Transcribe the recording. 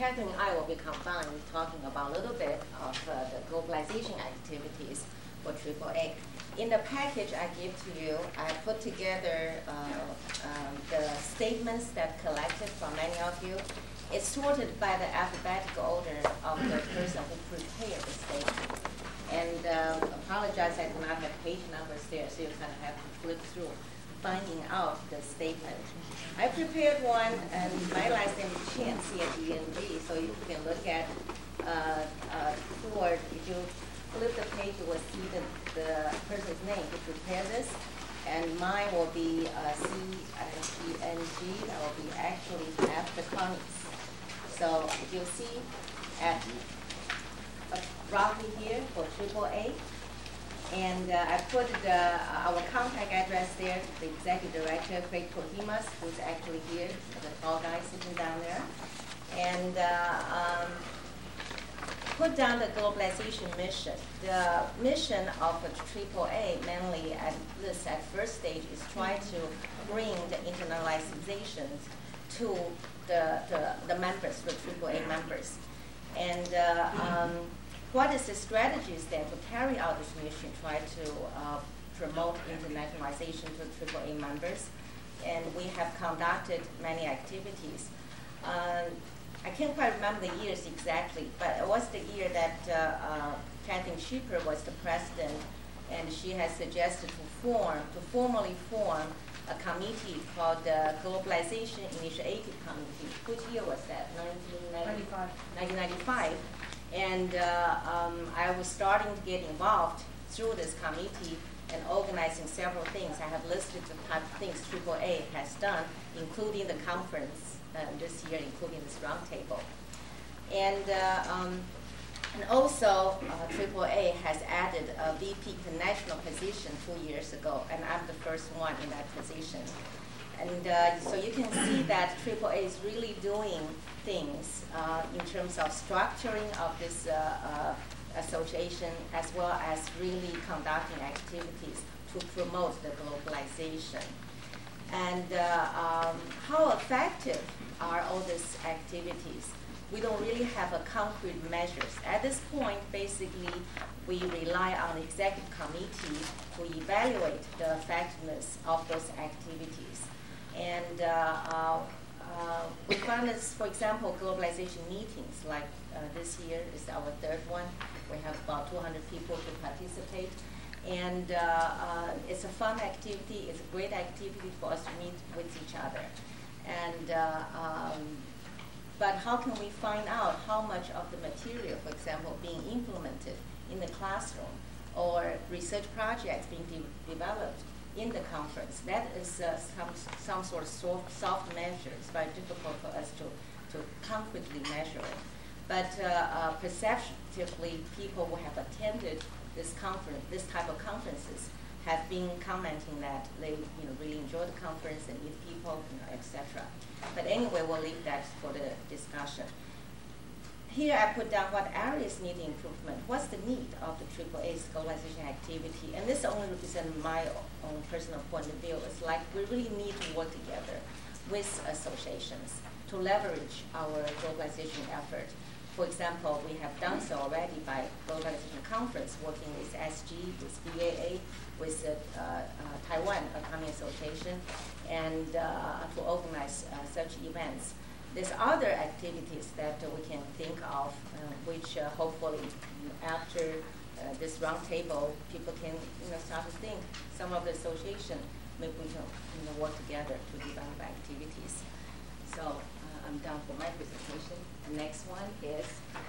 Catherine and I will be combined talking about a little bit of the globalization activities for AAA. In the package I give to you, I put together the statements that collected from many of you. It's sorted by the alphabetical order of the person who prepared the statement. And apologize, I do not have page numbers there, so you kind of have to flip through, finding out the statement. I prepared one, and my last name is Chen, C-H-E-N-G, so you can look at Ford. If you flip the page, you will see the person's name who prepared this. And mine will be C-H-E-N-G. That will be actually after Connie's. So you'll see at roughly here for AAA. And I put our contact address there, the executive director, Craig Kohimas, who's actually here, the tall guy sitting down there. And put down the globalization mission. The mission of AAA, mainly at this at first stage, is try to bring the internationalizations to the members, the AAA members. And what is the strategies then to carry out this mission, try to promote internationalization to AAA members? And we have conducted many activities. I can't quite remember the years exactly, but it was the year that Kathleen Schipper was the president, and she has suggested to formally form a committee called the Globalization Initiative Committee. Which year was that? 1995. And I was starting to get involved through this committee and organizing several things. I have listed the type of things AAA has done, including the conference this year, including this roundtable. And also, AAA has added a VP international position 2 years ago, and I'm the first one in that position. And so you can see that AAA is really doing things in terms of structuring of this association, as well as really conducting activities to promote the globalization. And how effective are all these activities? We don't really have a concrete measures. At this point, basically, we rely on the executive committee to evaluate the effectiveness of those activities. And we found this, for example, globalization meetings, like this year is our third one. We have about 200 people to participate. And it's a fun activity. It's a great activity for us to meet with each other. And but how can we find out how much of the material, for example, being implemented in the classroom or research projects being developed in the conference? That is some sort of soft measure. It's very difficult for us to concretely measure it. But perceptively, people who have attended this conference, this type of conferences, have been commenting that they really enjoy the conference and meet people, etc. But anyway, we'll leave that for the discussion. Here I put down what areas need improvement. What's the need of the AAA's globalization activity? And this only represents my own personal point of view. It's like we really need to work together with associations to leverage our globalization effort. For example, we have done so already by Globalization Conference, working with SG, with BAA, with Taiwan Economic Association, and to organize such events. There's other activities that we can think of, which hopefully after this roundtable, people can start to think. Some of the association, maybe we can work together to develop activities. So I'm done for my presentation. The next one is